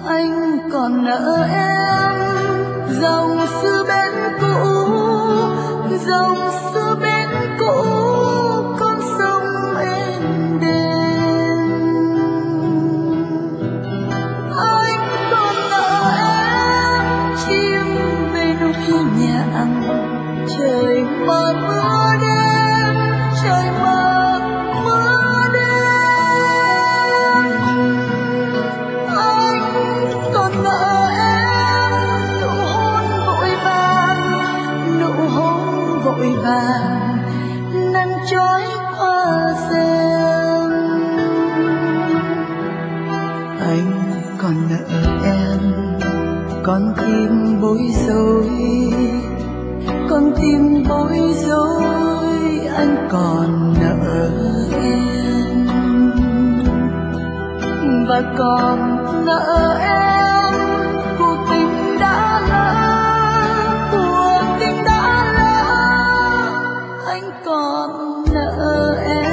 anh còn nợ em dòng xưa bên cũ, dòng xưa bên cũ, con sông êm đềm. Anh còn nợ em chim về núi nhạn, trời mơ mưa đêm, trời mơ mưa đêm. Anh còn nợ em nụ hôn vội vàng, nụ hôn vội vàng nắng trói qua rèm. Anh còn nợ em con tim bối rối, con tim bối rối, anh còn nợ em và còn nợ em cuộc tình đã lỡ, cuộc tình đã lỡ, anh còn nợ em.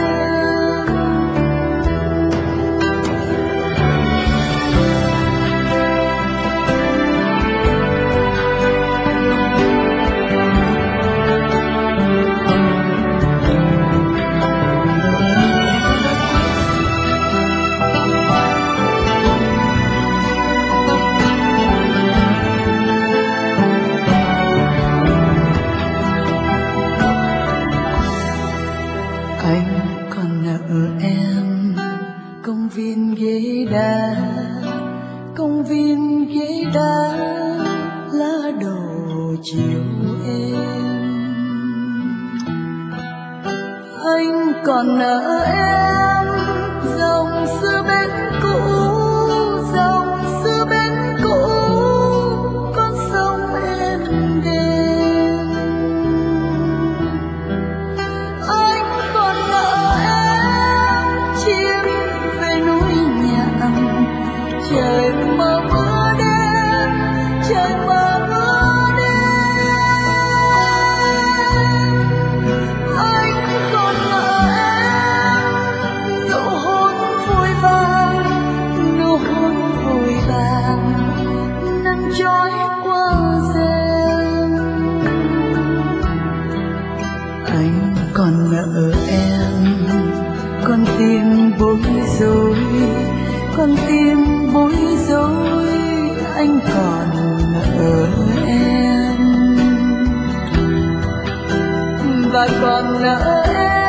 Anh còn nợ em công viên ghế đá, công viên ghế đá, lá đổ chiều êm. Anh còn nợ em dòng xưa bên cũ, dòng xưa bên cũ, con sông êm đềm. Anh còn nợ em chim về núi nhạn, trời mơ mưa đêm, trời mơ mưa đêm. Anh còn nợ em nụ hôn vội vàng, nụ hôn vội vàng nắng trói qua rèm. Anh còn nợ em con tim bối rối, con tim bối rối, anh còn nợ em và còn nợ em